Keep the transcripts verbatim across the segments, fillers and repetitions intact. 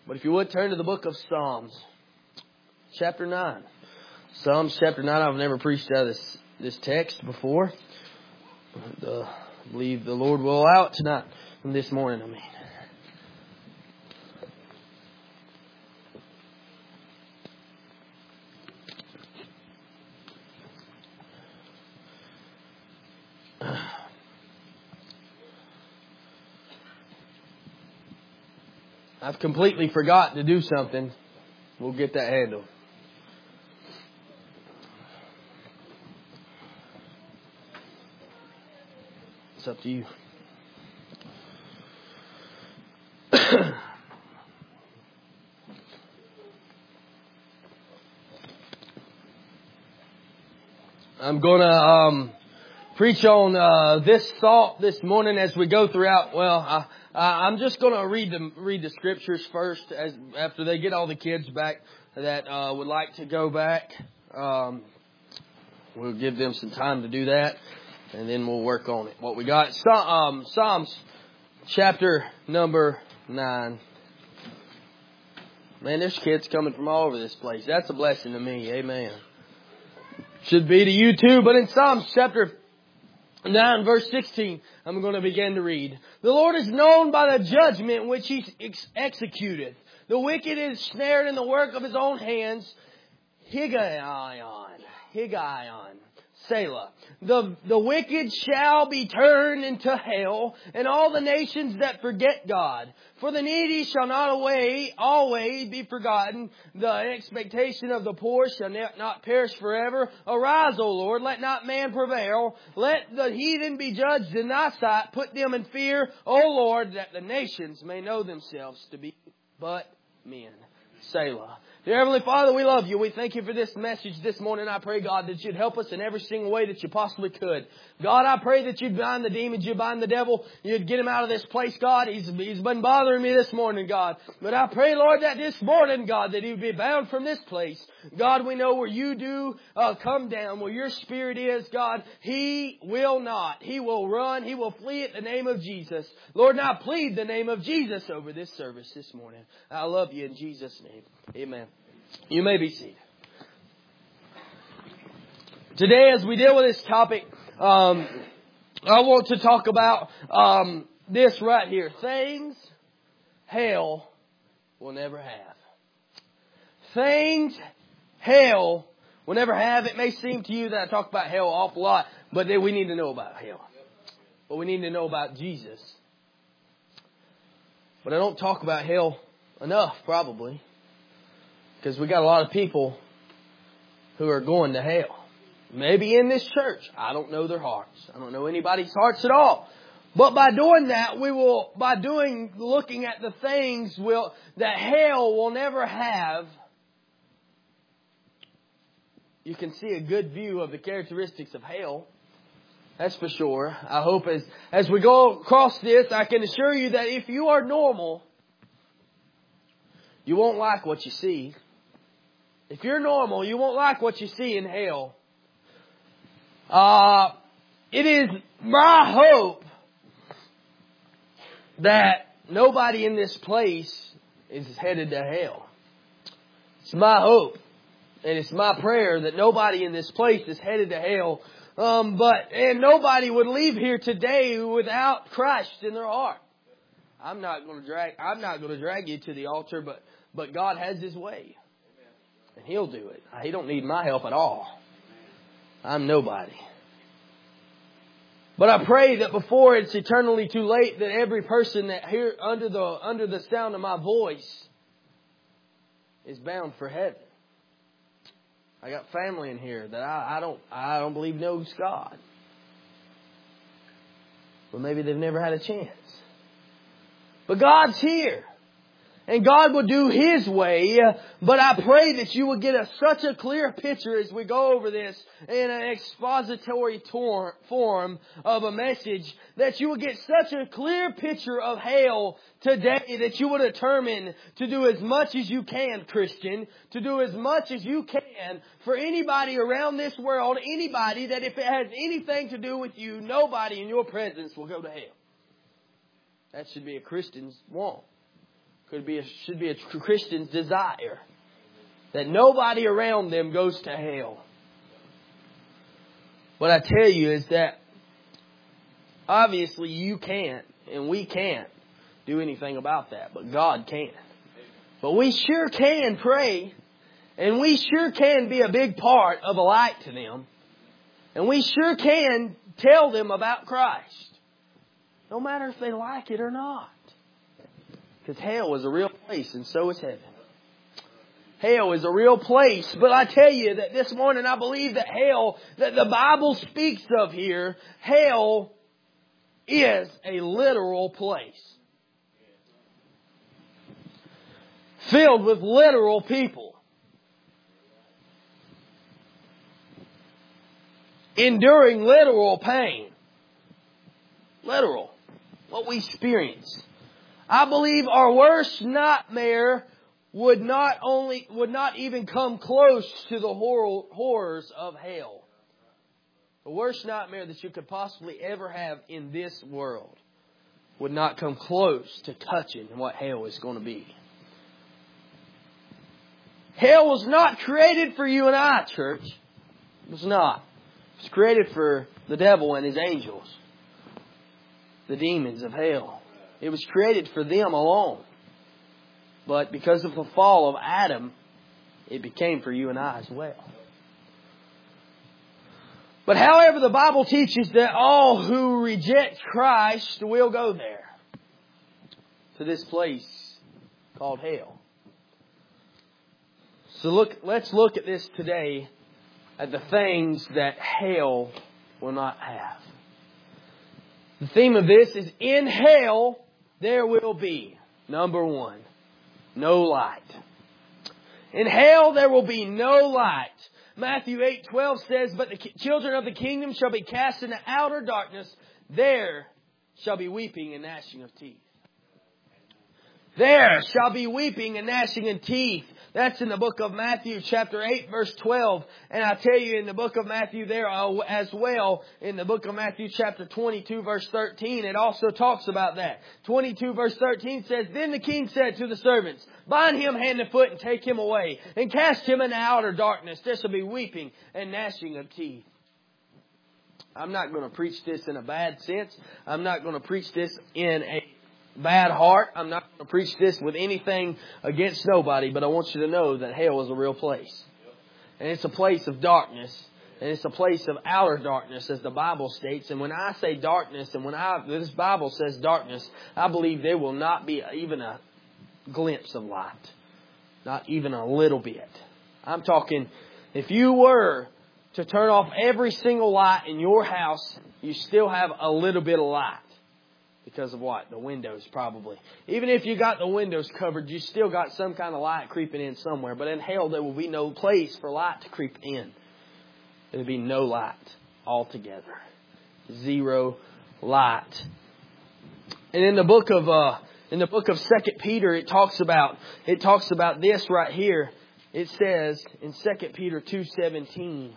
But if you would turn to the book of Psalms, chapter nine. Psalms chapter nine. I've never preached out of this, this text before. But, uh, I believe the Lord will allow it tonight, and this morning, I mean. I've completely forgotten to do something. We'll get that handled. It's up to you. I'm going to um, preach on uh, this thought this morning as we go throughout. Well, I, I, I'm just going to read the read the scriptures first, as after they get all the kids back that uh, would like to go back. Um, we'll give them some time to do that, and then we'll work on it. What we got? So, um, Psalms chapter number nine. Man, there's kids coming from all over this place. That's a blessing to me. Amen. Should be to you too. But in Psalms chapter nine, verse sixteen, I'm going to begin to read. The Lord is known by the judgment which He ex- executeth. The wicked is snared in the work of his own hands. Higgaion. Higgaion. Selah. The, the wicked shall be turned into hell, and all the nations that forget God. For the needy shall not away, always be forgotten. The expectation of the poor shall not perish forever. Arise, O Lord, let not man prevail. Let the heathen be judged in thy sight. Put them in fear, O Lord, that the nations may know themselves to be but men. Selah. Dear Heavenly Father, we love you. We thank you for this message this morning. I pray, God, that you'd help us in every single way that you possibly could. God, I pray that you'd bind the demons, you'd bind the devil, you'd get him out of this place, God. He's, he's been bothering me this morning, God. But I pray, Lord, that this morning, God, that he would be bound from this place. God, we know where you do uh, come down, where your Spirit is, God, he will not. He will run. He will flee at the name of Jesus. Lord, now plead the name of Jesus over this service this morning. I love you in Jesus' name. Amen. You may be seated. Today, as we deal with this topic, um, I want to talk about um, this right here. Things hell will never have. Things hell will never have. It may seem to you that I talk about hell an awful lot, but then we need to know about hell. But we need to know about Jesus. But I don't talk about hell enough, probably. Because we got a lot of people who are going to hell. Maybe in this church. I don't know their hearts. I don't know anybody's hearts at all. But by doing that, we will, by doing, looking at the things will, that hell will never have, you can see a good view of the characteristics of hell. That's for sure. I hope as, as we go across this, I can assure you that if you are normal, you won't like what you see. If you're normal, you won't like what you see in hell. Uh, it is my hope that nobody in this place is headed to hell. It's my hope, and it's my prayer that nobody in this place is headed to hell. Um, but and nobody would leave here today without Christ in their heart. I'm not going to drag. I'm not going to drag you to the altar, but but God has His way. And He'll do it. He don't need my help at all. I'm nobody. But I pray that before it's eternally too late, that every person that here under the under the sound of my voice is bound for heaven. I got family in here that I, I don't I don't believe knows God. But maybe they've never had a chance. But God's here. And God will do His way, but I pray that you will get a, such a clear picture as we go over this in an expository tor- form of a message, that you will get such a clear picture of hell today that you will determine to do as much as you can, Christian, to do as much as you can for anybody around this world, anybody that if it has anything to do with you, nobody in your presence will go to hell. That should be a Christian's want. Could be a, should be a Christian's desire that nobody around them goes to hell. What I tell you is that obviously you can't and we can't do anything about that, but God can. But we sure can pray, and we sure can be a big part of a light to them, and we sure can tell them about Christ, no matter if they like it or not. Because hell is a real place, and so is heaven. Hell is a real place. But I tell you that this morning I believe that hell, that the Bible speaks of here, hell is a literal place. Filled with literal people. Enduring literal pain. Literal. What we experience. I believe our worst nightmare would not only would not even come close to the horror, horrors of hell. The worst nightmare that you could possibly ever have in this world would not come close to touching what hell is going to be. Hell was not created for you and I, church. It was not. It was created for the devil and his angels. The demons of hell. It was created for them alone. But because of the fall of Adam, it became for you and I as well. But however, the Bible teaches that all who reject Christ will go there. To this place called hell. So look, let's look at this today at the things that hell will not have. The theme of this is, in hell there will be, number one, no light. In hell there will be no light. Matthew eight twelve says, but the children of the kingdom shall be cast into outer darkness. There shall be weeping and gnashing of teeth. There shall be weeping and gnashing of teeth. That's in the book of Matthew chapter eight verse twelve. And I tell you, in the book of Matthew there as well, in the book of Matthew chapter twenty-two verse thirteen, it also talks about that. twenty-two verse thirteen says, then the king said to the servants, bind him hand and foot and take him away and cast him into outer darkness. There shall be weeping and gnashing of teeth. I'm not going to preach this in a bad sense. I'm not going to preach this in a bad heart. I'm not going to preach this with anything against nobody, but I want you to know that hell is a real place. And it's a place of darkness. And it's a place of outer darkness, as the Bible states. And when I say darkness, and when I this Bible says darkness, I believe there will not be even a glimpse of light. Not even a little bit. I'm talking, if you were to turn off every single light in your house, you still have a little bit of light. Because of what? The windows, probably. Even if you got the windows covered, you still got some kind of light creeping in somewhere. But in hell, there will be no place for light to creep in. There will be no light altogether. Zero light. And in the book of uh, in the book of Second Peter, it talks about it talks about this right here. It says in Second Peter two seventeen.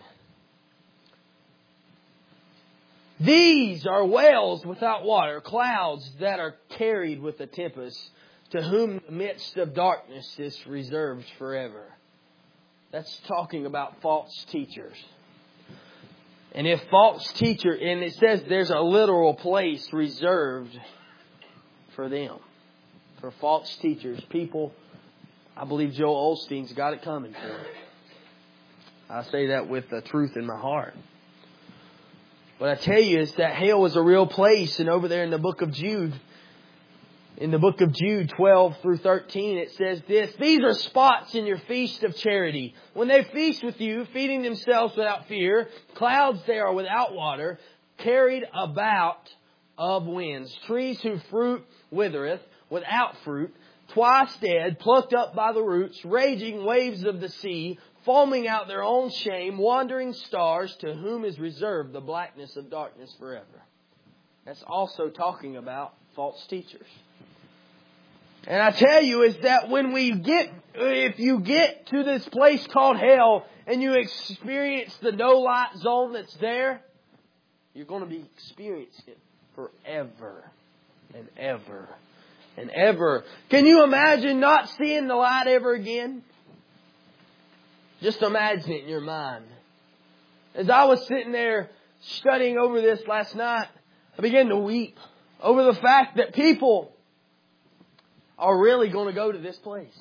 These are wells without water, clouds that are carried with a tempest, to whom the midst of darkness is reserved forever. That's talking about false teachers. And if false teacher, and it says there's a literal place reserved for them. For false teachers, people, I believe Joel Osteen's got it coming for them. I say that with the truth in my heart. What I tell you is that hell is a real place. And over there in the book of Jude, in the book of Jude twelve through thirteen, it says this, these are spots in your feast of charity. When they feast with you, feeding themselves without fear, clouds they are without water, carried about of winds, trees whose fruit withereth, without fruit, twice dead, plucked up by the roots, raging waves of the sea, foaming out their own shame, wandering stars, to whom is reserved the blackness of darkness forever. That's also talking about false teachers. And I tell you is that when we get, if you get to this place called hell and you experience the no light zone that's there, you're going to be experiencing it forever and ever and ever. Can you imagine not seeing the light ever again? Just imagine it in your mind. As I was sitting there studying over this last night, I began to weep over the fact that people are really going to go to this place.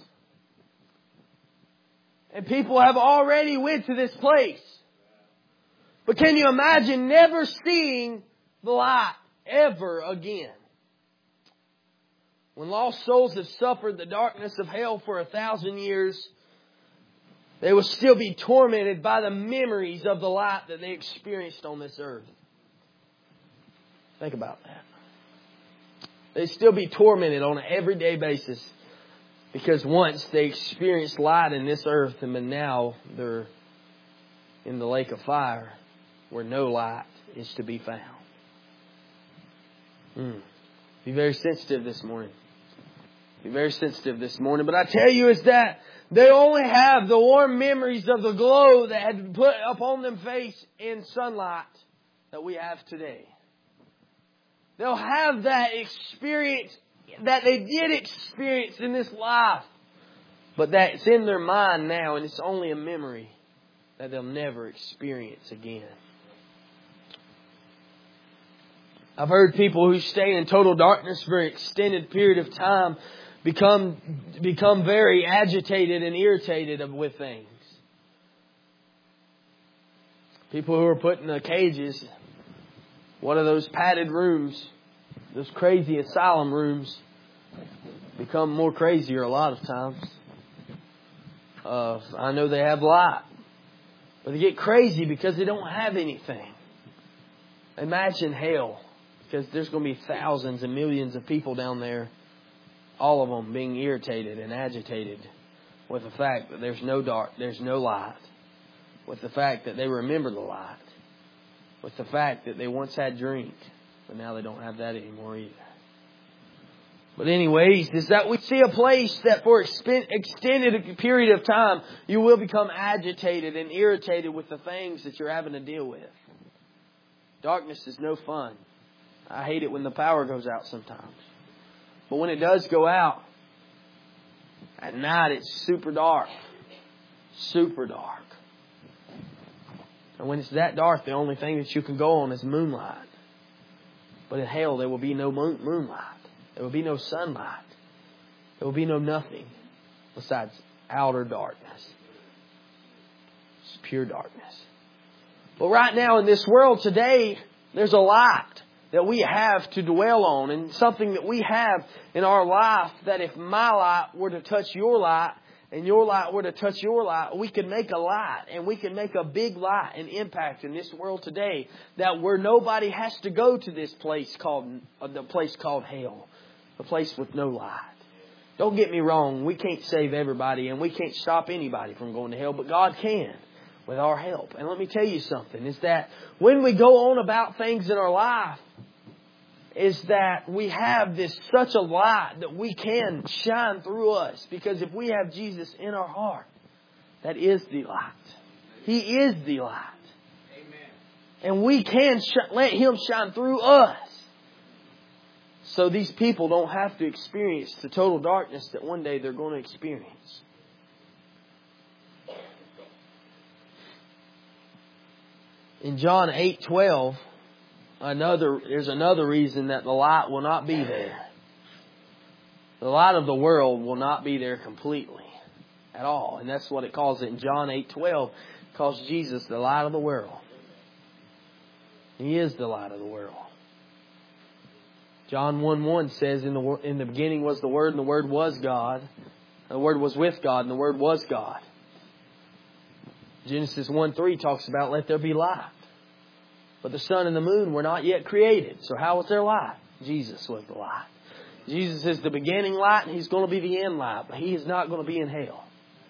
And people have already went to this place. But can you imagine never seeing the light ever again? When lost souls have suffered the darkness of hell for a thousand years, they will still be tormented by the memories of the light that they experienced on this earth. Think about that. They still be tormented on an everyday basis because once they experienced light in this earth, and now they're in the lake of fire where no light is to be found. Mm. Be very sensitive this morning. Be very sensitive this morning. But I tell you is that they only have the warm memories of the glow that had been put upon them face in sunlight that we have today. They'll have that experience that they did experience in this life. But that's in their mind now, and it's only a memory that they'll never experience again. I've heard people who stay in total darkness for an extended period of time become become very agitated and irritated with things. People who are put in the cages, one of those padded rooms, those crazy asylum rooms, become more crazier a lot of times. Uh, I know they have light, but they get crazy because they don't have anything. Imagine hell, because there's going to be thousands and millions of people down there, all of them being irritated and agitated with the fact that there's no dark, there's no light, with the fact that they remember the light, with the fact that they once had drink, but now they don't have that anymore either. But anyways, is that we see a place that for extended period of time, you will become agitated and irritated with the things that you're having to deal with. Darkness is no fun. I hate it when the power goes out sometimes. But when it does go out, at night it's super dark. Super dark. And when it's that dark, the only thing that you can go on is moonlight. But in hell, there will be no moon, moonlight. There will be no sunlight. There will be no nothing besides outer darkness. It's pure darkness. But right now in this world today, there's a light that we have to dwell on, and something that we have in our life that if my light were to touch your light and your light were to touch your light, we could make a light, and we can make a big light and impact in this world today, that where nobody has to go to this place called uh, the place called hell, a place with no light. Don't get me wrong, we can't save everybody and we can't stop anybody from going to hell, but God can with our help. And let me tell you something, is that when we go on about things in our life, is that we have this such a light that we can shine through us. Because if we have Jesus in our heart, that is the light. He is the light. Amen. And we can sh- let Him shine through us. So these people don't have to experience the total darkness that one day they're going to experience. In John eight twelve, Another, there's another reason that the light will not be there. The light of the world will not be there completely at all. And that's what it calls it in John eight twelve. It calls Jesus the light of the world. He is the light of the world. John one one says, in the, in the beginning was the Word, and the Word was God. The Word was with God, and the Word was God. Genesis one three talks about, let there be light. But the sun and the moon were not yet created. So how was there light? Jesus was the light. Jesus is the beginning light, and He's going to be the end light. But He is not going to be in hell.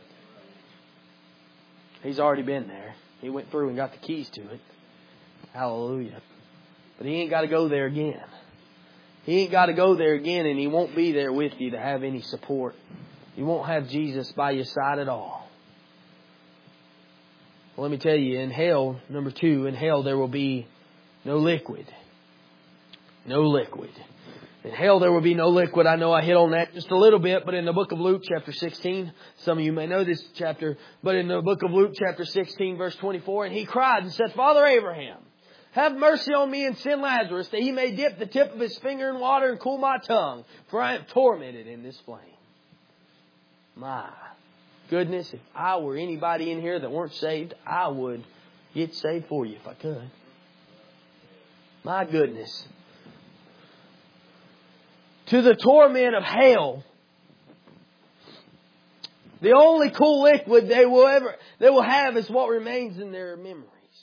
He's already been there. He went through and got the keys to it. Hallelujah. But He ain't got to go there again. He ain't got to go there again, and He won't be there with you to have any support. You won't have Jesus by your side at all. Well, let me tell you, in hell, number two, in hell there will be no liquid. No liquid. In hell there will be no liquid. I know I hit on that just a little bit, but in the book of Luke chapter sixteen, some of you may know this chapter, but in the book of Luke chapter sixteen verse twenty-four, and he cried and said, Father Abraham, have mercy on me and send Lazarus that he may dip the tip of his finger in water and cool my tongue, for I am tormented in this flame. My goodness, if I were anybody in here that weren't saved, I would get saved for you if I could. My goodness. To the torment of hell, the only cool liquid they will ever they will have is what remains in their memories.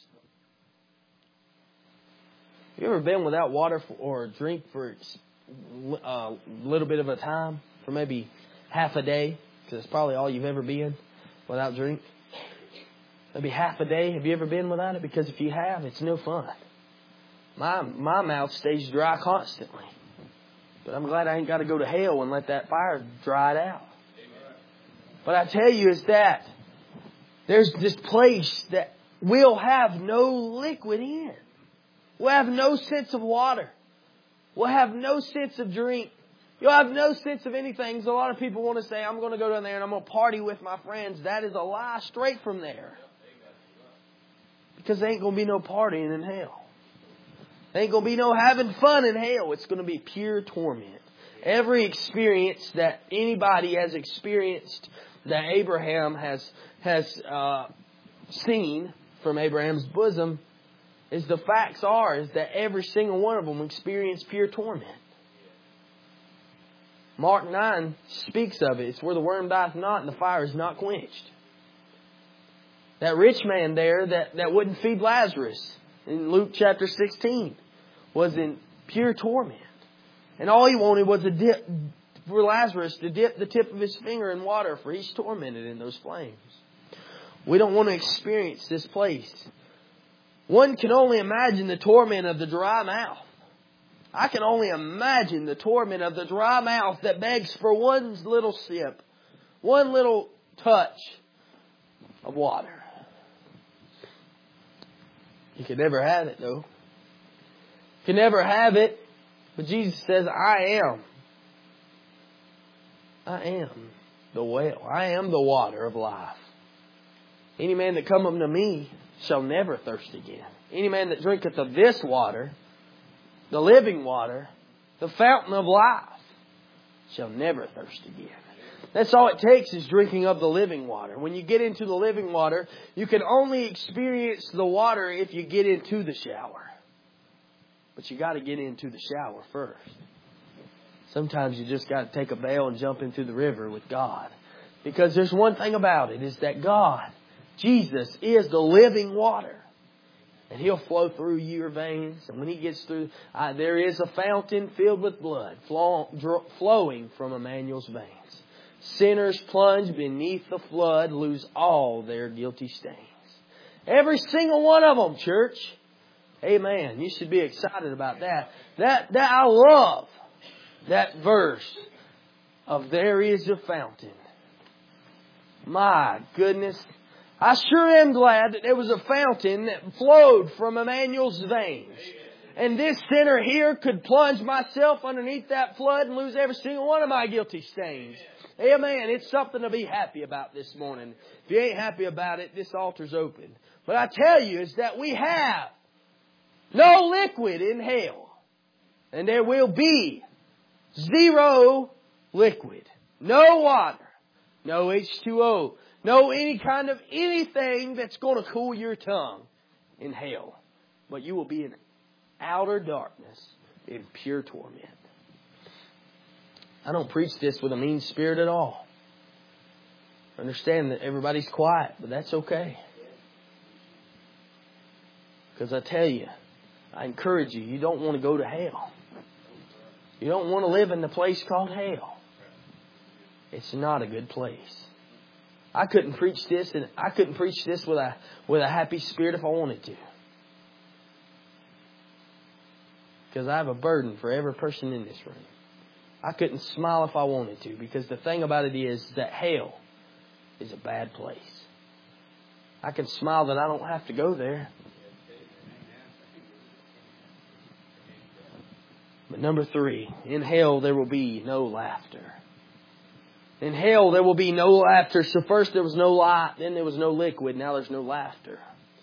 Have you ever been without water for, or a drink for a little bit of a time, for maybe half a day? Because it's probably all you've ever been without drink. Maybe half a day. Have you ever been without it? Because if you have, it's no fun. My my mouth stays dry constantly. But I'm glad I ain't got to go to hell and let that fire dry it out. But I tell you is that there's this place that we'll have no liquid in. We'll have no sense of water. We'll have no sense of drink. You'll have no sense of anything. So a lot of people want to say, I'm going to go down there and I'm going to party with my friends. That is a lie straight from there. Because there ain't going to be no partying in hell. There ain't going to be no having fun in hell. It's going to be pure torment. Every experience that anybody has experienced, that Abraham has has uh, seen from Abraham's bosom, is the facts are is that every single one of them experienced pure torment. Mark nine speaks of it. It's where the worm dieth not and the fire is not quenched. That rich man there that, that wouldn't feed Lazarus in Luke chapter sixteen was in pure torment. And all he wanted was a dip for Lazarus to dip the tip of his finger in water, for he's tormented in those flames. We don't want to experience this place. One can only imagine the torment of the dry mouth. I can only imagine the torment of the dry mouth that begs for one little sip, one little touch of water. You could never have it, though. You can never have it. But Jesus says, I am. I am the well. I am the water of life. Any man that cometh unto me shall never thirst again. Any man that drinketh of this water, the living water, the fountain of life, shall never thirst again. That's all it takes is drinking of the living water. When you get into the living water, you can only experience the water if you get into the shower. But you got to get into the shower first. Sometimes you just got to take a bail and jump into the river with God. Because there's one thing about it, is that God, Jesus, is the living water. And He'll flow through your veins. And when He gets through, uh, there is a fountain filled with blood flow, dr- flowing from Emmanuel's veins. Sinners plunge beneath the flood lose all their guilty stains. Every single one of them, church. Amen. You should be excited about that. That, that I love that verse of there is a fountain. My goodness. I sure am glad that there was a fountain that flowed from Emmanuel's veins. And this sinner here could plunge myself underneath that flood and lose every single one of my guilty stains. Amen. It's something to be happy about this morning. If you ain't happy about it, this altar's open. But I tell you is that we have no liquid in hell. And there will be zero liquid. No water. No H two O. No any kind of anything that's going to cool your tongue in hell. But you will be in outer darkness in pure torment. I don't preach this with a mean spirit at all. I understand that everybody's quiet, but that's okay. Because I tell you, I encourage you, you don't want to go to hell. You don't want to live in the place called hell. It's not a good place. I couldn't preach this, and I couldn't preach this with a with a happy spirit if I wanted to. Because I have a burden for every person in this room. I couldn't smile if I wanted to, because the thing about it is that hell is a bad place. I can smile that I don't have to go there. But Number three, in hell there will be no laughter. In hell there will be no laughter. So first there was no light, then there was no liquid, now there's no laughter.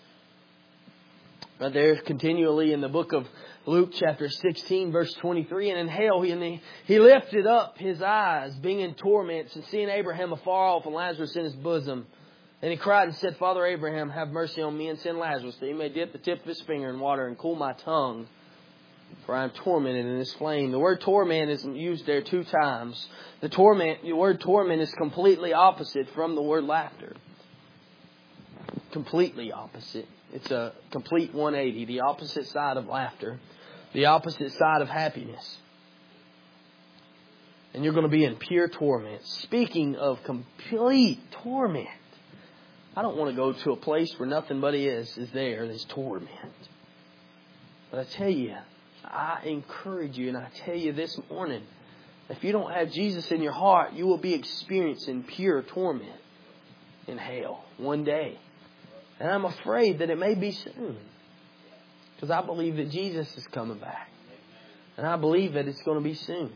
But there's continually in the book of Luke chapter sixteen verse twenty-three, and in hell he, he lifted up his eyes, being in torments, and seeing Abraham afar off and Lazarus in his bosom. And he cried and said, Father Abraham, have mercy on me and send Lazarus, that he may dip the tip of his finger in water and cool my tongue, for I am tormented in this flame. The word torment is used there two times. The torment, the word torment is completely opposite from the word laughter. Completely opposite. It's a complete one eighty. The opposite side of laughter. The opposite side of happiness. And you're going to be in pure torment. Speaking of complete torment, I don't want to go to a place where nothing but is is there. There's torment. But I tell you, I encourage you and I tell you this morning, if you don't have Jesus in your heart, you will be experiencing pure torment in hell one day. And I'm afraid that it may be soon. Because I believe that Jesus is coming back. And I believe that it's going to be soon.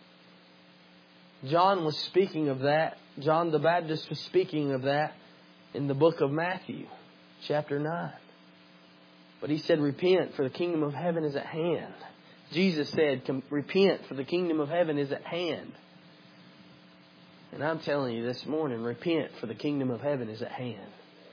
John was speaking of that. John the Baptist was speaking of that in the book of Matthew, chapter nine. But he said, repent, for the kingdom of heaven is at hand. Jesus said, repent, for the kingdom of heaven is at hand. And I'm telling you this morning, repent, for the kingdom of heaven is at hand.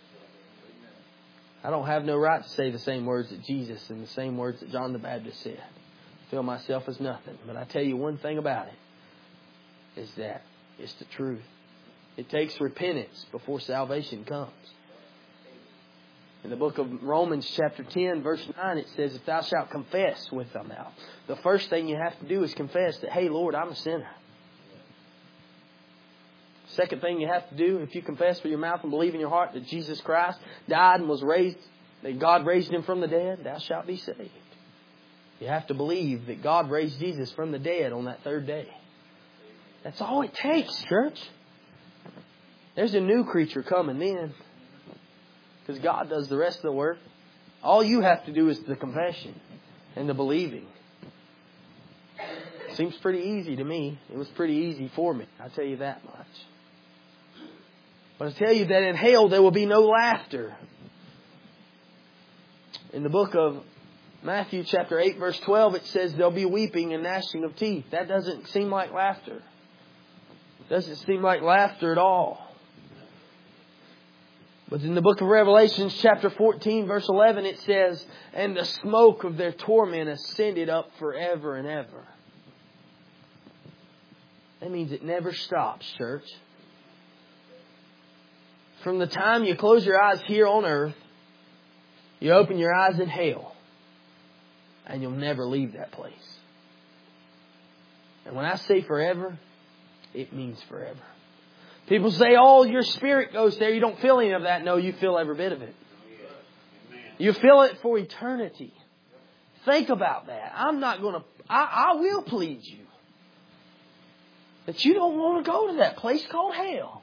I don't have no right to say the same words that Jesus and the same words that John the Baptist said. I feel myself as nothing. But I tell you one thing about it, is that it's the truth. It takes repentance before salvation comes. In the book of Romans chapter ten verse nine, it says, if thou shalt confess with thy mouth. The first thing you have to do is confess that, hey Lord, I'm a sinner. Second thing you have to do, if you confess with your mouth and believe in your heart that Jesus Christ died and was raised, that God raised Him from the dead, thou shalt be saved. You have to believe that God raised Jesus from the dead on that third day. That's all it takes, church. There's a new creature coming then. Because God does the rest of the work. All you have to do is the confession and the believing. Seems pretty easy to me. It was pretty easy for me. I'll tell you that much. But I tell you that in hell there will be no laughter. In the book of Matthew chapter eight verse twelve, it says there'll be weeping and gnashing of teeth. That doesn't seem like laughter. It doesn't seem like laughter at all. But in the book of Revelation chapter fourteen verse eleven, it says, and the smoke of their torment ascended up forever and ever. That means it never stops, church. From the time you close your eyes here on earth, you open your eyes in hell, and you'll never leave that place. And when I say forever, it means forever. People say, oh, your spirit goes there. You don't feel any of that. No, you feel every bit of it. You feel it for eternity. Think about that. I'm not going to, I, I will plead you that you don't want to go to that place called hell.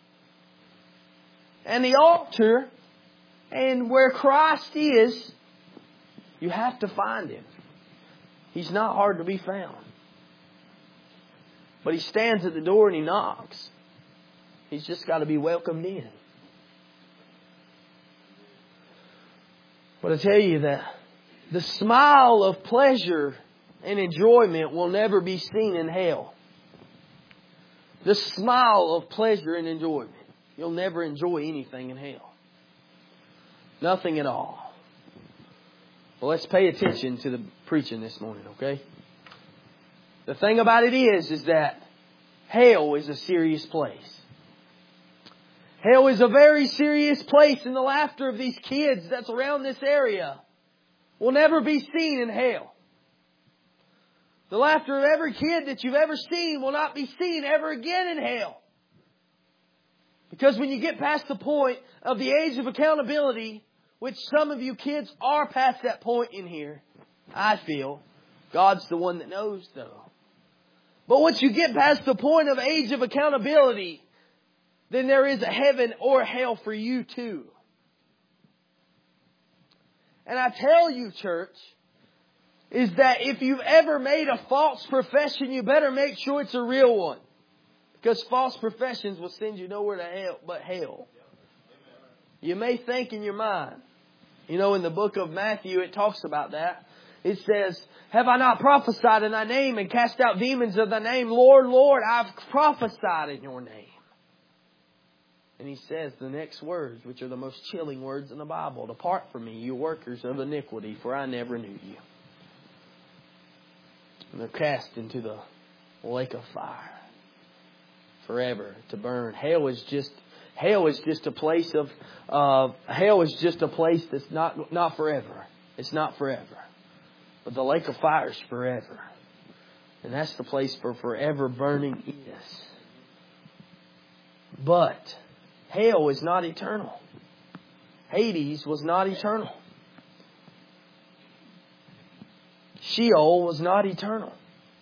And the altar and where Christ is, you have to find Him. He's not hard to be found. But He stands at the door and He knocks. He's just got to be welcomed in. But I tell you that the smile of pleasure and enjoyment will never be seen in hell. The smile of pleasure and enjoyment. You'll never enjoy anything in hell. Nothing at all. Well, let's pay attention to the preaching this morning, okay? The thing about it is, is that hell is a serious place. Hell is a very serious place, and the laughter of these kids that's around this area will never be seen in hell. The laughter of every kid that you've ever seen will not be seen ever again in hell. Because when you get past the point of the age of accountability, which some of you kids are past that point in here, I feel, God's the one that knows though. But once you get past the point of age of accountability, then there is a heaven or hell for you too. And I tell you, church, is that if you've ever made a false profession, you better make sure it's a real one. Because false professions will send you nowhere to hell but hell. You may think in your mind. You know, in the book of Matthew, it talks about that. It says, have I not prophesied in thy name and cast out demons of thy name? Lord, Lord, I've prophesied in your name. And He says the next words, which are the most chilling words in the Bible. Depart from me, you workers of iniquity, for I never knew you. And they're cast into the lake of fire. Forever to burn. Hell is just hell is just a place of uh, hell is just a place that's not not forever. It's not forever. But the lake of fire is forever. And that's the place for forever burning is. But hell is not eternal. Hades was not eternal. Sheol was not eternal.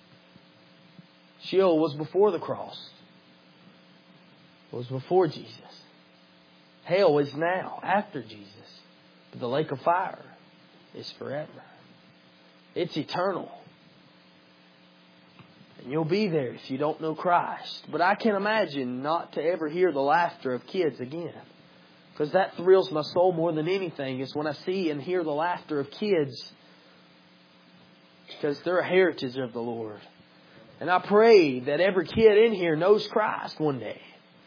Sheol was before the cross. It was before Jesus. Hell is now, after Jesus. But the lake of fire is forever. It's eternal. And you'll be there if you don't know Christ. But I can imagine not to ever hear the laughter of kids again. Because that thrills my soul more than anything is when I see and hear the laughter of kids. Because they're a heritage of the Lord. And I pray that every kid in here knows Christ one day.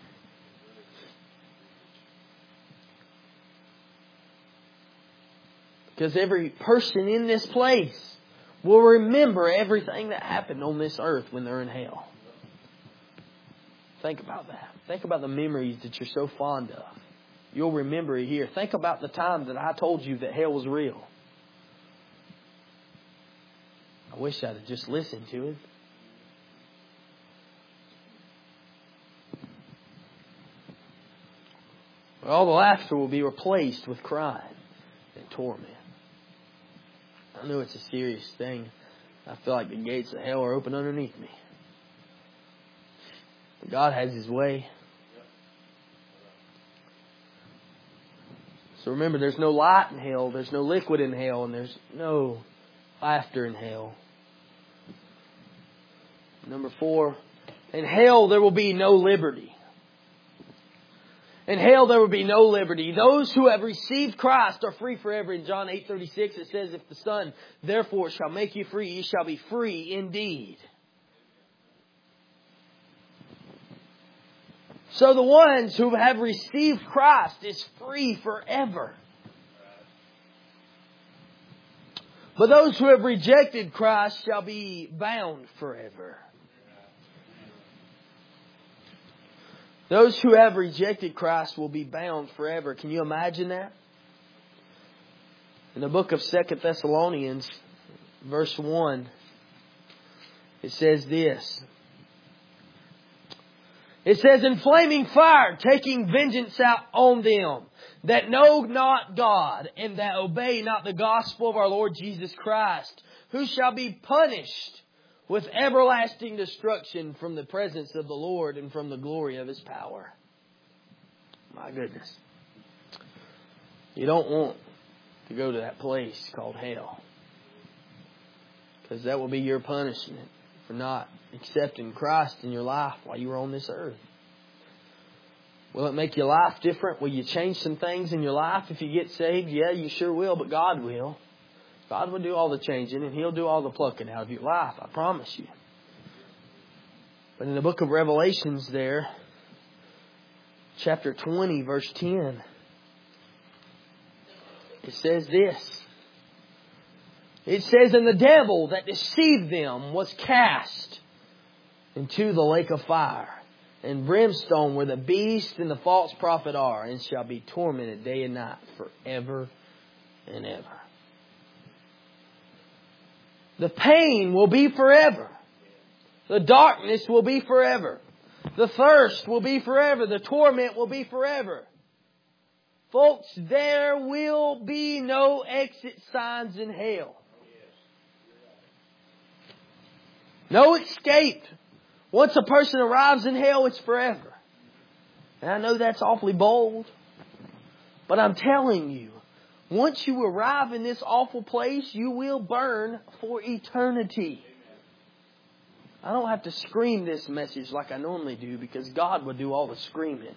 Because every person in this place will remember everything that happened on this earth when they're in hell. Think about that. Think about the memories that you're so fond of. You'll remember it here. Think about the time that I told you that hell was real. I wish I'd have just listened to it. All the laughter will be replaced with crying and torment. I know it's a serious thing. I feel like the gates of hell are open underneath me. But God has His way. So remember, there's no light in hell. There's no liquid in hell. And there's no laughter in hell. Number four, in hell there will be no liberty. In hell there will be no liberty. Those who have received Christ are free forever. In John eight thirty-six it says, if the Son therefore shall make you free, you shall be free indeed. So the ones who have received Christ is free forever. But those who have rejected Christ shall be bound forever. Those who have rejected Christ will be bound forever. Can you imagine that? In the book of Second Thessalonians, verse one, it says this. It says, in flaming fire, taking vengeance out on them that know not God and that obey not the gospel of our Lord Jesus Christ, who shall be punished with everlasting destruction from the presence of the Lord and from the glory of His power. My goodness. You don't want to go to that place called hell. Because that will be your punishment for not accepting Christ in your life while you were on this earth. Will it make your life different? Will you change some things in your life if you get saved? Yeah, you sure will, but God will. God will do all the changing and He'll do all the plucking out of your life. I promise you. But in the book of Revelations there, chapter twenty, verse ten, it says this. It says, and the devil that deceived them was cast into the lake of fire and brimstone where the beast and the false prophet are, and shall be tormented day and night forever and ever. The pain will be forever. The darkness will be forever. The thirst will be forever. The torment will be forever. Folks, there will be no exit signs in hell. No escape. Once a person arrives in hell, it's forever. And I know that's awfully bold. But I'm telling you, Once you arrive in this awful place, you will burn for eternity. I don't have to scream this message like I normally do because God would do all the screaming.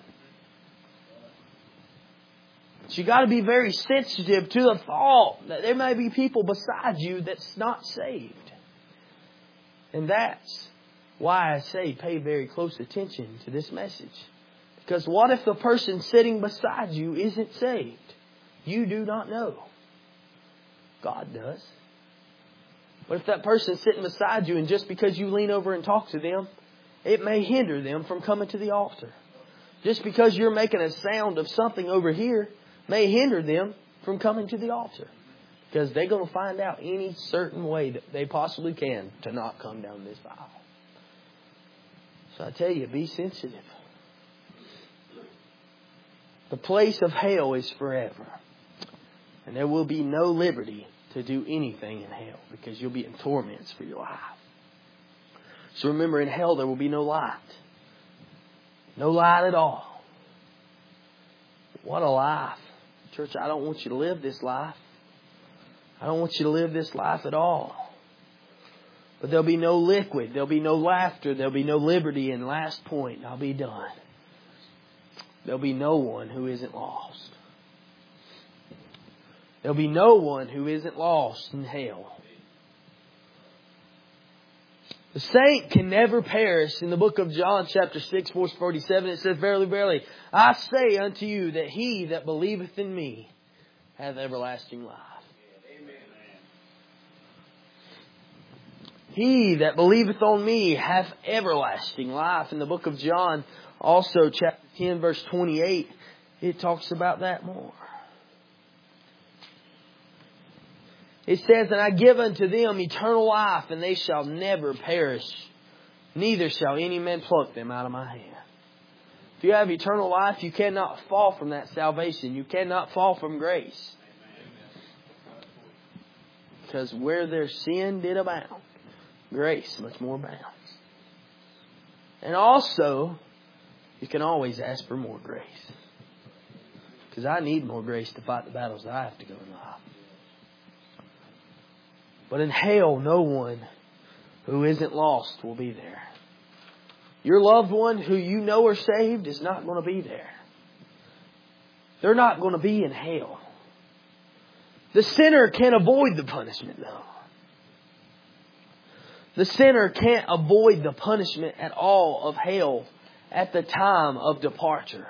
But you got to be very sensitive to the thought that there may be people beside you that's not saved. And that's why I say pay very close attention to this message. Because what if the person sitting beside you isn't saved? You do not know. God does. What if that person's sitting beside you and just because you lean over and talk to them, it may hinder them from coming to the altar. Just because you're making a sound of something over here may hinder them from coming to the altar. Because they're going to find out any certain way that they possibly can to not come down this aisle. So I tell you, be sensitive. The place of hell is forever. And there will be no liberty to do anything in hell because you'll be in torments for your life. So remember, in hell there will be no light. No light at all. What a life. Church, I don't want you to live this life. I don't want you to live this life at all. But there'll be no liquid. There'll be no laughter. There'll be no liberty. And last point, I'll be done. There'll be no one who isn't lost. There'll be no one who isn't lost in hell. The saint can never perish. In the book of John, chapter six, verse forty-seven, it says, Verily, verily, I say unto you that he that believeth in me hath everlasting life. He that believeth on me hath everlasting life. In the book of John, also chapter ten, verse twenty-eight, it talks about that more. It says, And I give unto them eternal life, and they shall never perish, neither shall any man pluck them out of my hand. If you have eternal life, you cannot fall from that salvation. You cannot fall from grace. Because where their sin did abound, grace much more abounds. And also, you can always ask for more grace. Because I need more grace to fight the battles that I have to go in life. But in hell, no one who isn't lost will be there. Your loved one who you know are saved is not going to be there. They're not going to be in hell. The sinner can't avoid the punishment, though. The sinner can't avoid the punishment at all of hell at the time of departure.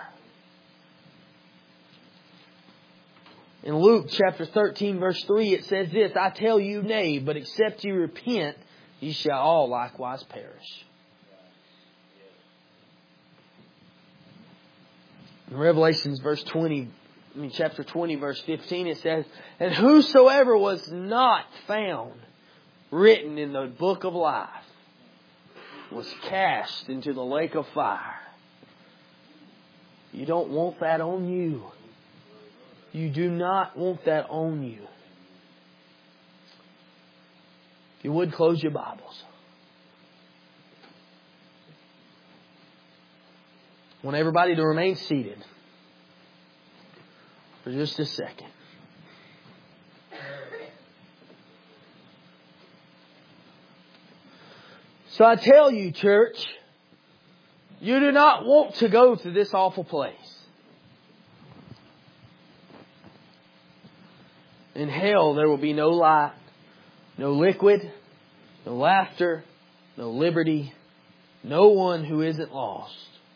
In Luke chapter thirteen, verse three, it says this, I tell you, nay, but except you repent, ye shall all likewise perish. In Revelations verse twenty, I mean chapter twenty, verse fifteen, it says, And whosoever was not found written in the book of life was cast into the lake of fire. You don't want that on you. You do not want that on you. If you would, close your Bibles. I want everybody to remain seated for just a second. So I tell you, church, you do not want to go to this awful place. In hell, there will be no light, no liquid, no laughter, no liberty, no one who isn't lost.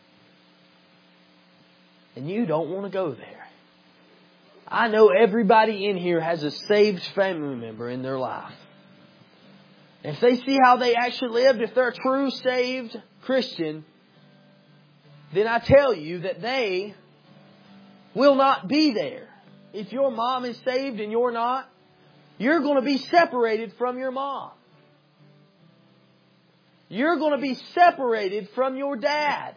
And you don't want to go there. I know everybody in here has a saved family member in their life. If they see how they actually lived, if they're a true saved Christian, then I tell you that they will not be there. If your mom is saved and you're not, you're going to be separated from your mom. You're going to be separated from your dad.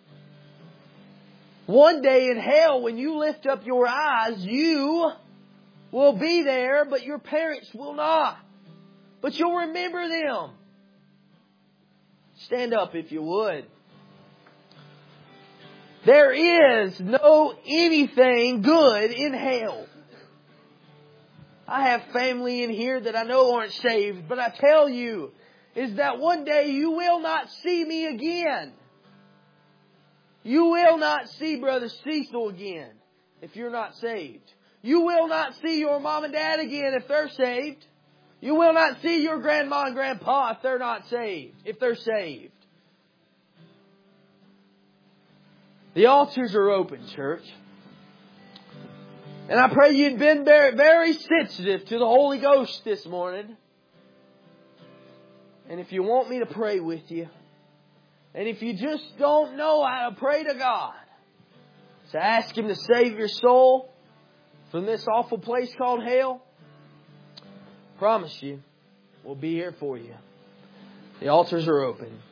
One day in hell, when you lift up your eyes, you will be there, but your parents will not. But you'll remember them. Stand up if you would. There is no anything good in hell. I have family in here that I know aren't saved, but I tell you, is that one day you will not see me again. You will not see Brother Cecil again if you're not saved. You will not see your mom and dad again if they're saved. You will not see your grandma and grandpa if they're not saved, if they're saved. The altars are open, church. And I pray you'd been very, very sensitive to the Holy Ghost this morning. And if you want me to pray with you, and if you just don't know how to pray to God, to ask Him to save your soul from this awful place called hell, I promise you, we'll be here for you. The altars are open.